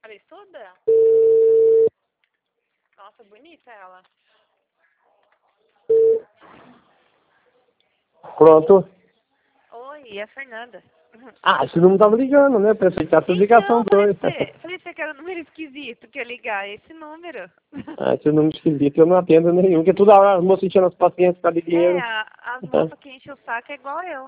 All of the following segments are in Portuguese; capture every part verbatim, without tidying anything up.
Ela estuda? Nossa, bonita ela. Pronto. Oi, é a Fernanda. Ah, esse número tava ligando, né? Pensei que era tudo ligação Então, falei dois. pra você, falei pra você que era um número esquisito que eu ligar esse número. Ah, esse número esquisito eu não atendo nenhum, porque toda hora as moças enchendo as pacientes para de É, dinheiro. a- as moças que enchem o saco é igual eu.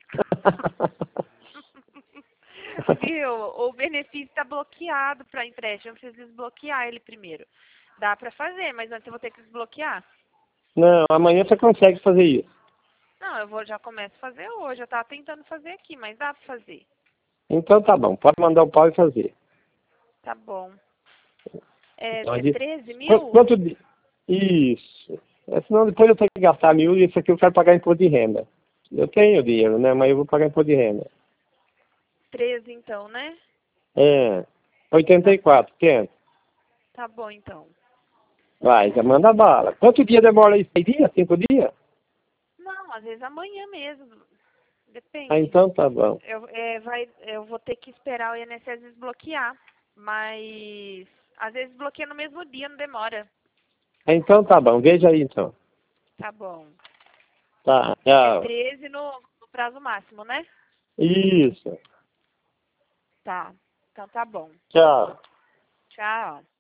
Viu? O benefício está bloqueado para empréstimo. Eu preciso desbloquear ele primeiro. Dá para fazer, mas antes eu vou ter que desbloquear. Não, amanhã você consegue fazer isso. Não, eu vou já começo a fazer hoje. Eu tava tentando fazer aqui, mas dá para fazer. Então tá bom, pode mandar o pau e fazer. Tá bom. É, Então, é de- treze Quanto, mil? quanto de... Isso. É, senão depois eu tenho que gastar mil e isso aqui eu quero pagar imposto de renda. Eu tenho dinheiro, né? Mas eu vou pagar imposto de renda. treze então, né? É. oitenta Tá, e quatro, quer? tá bom então. Vai, já manda bala. Quanto dia demora isso? Seis dias? Cinco dias? Não, às vezes amanhã mesmo. Ah, Depende. então tá bom. Eu, é, vai, eu vou ter que esperar o I N S S desbloquear. Mas às vezes bloqueia no mesmo dia, não demora. Ah, então tá bom. Veja aí então. Tá bom. Tá, É tchau. treze no, no prazo máximo, né? Isso. Tá. Então tá bom. Tchau. Tchau.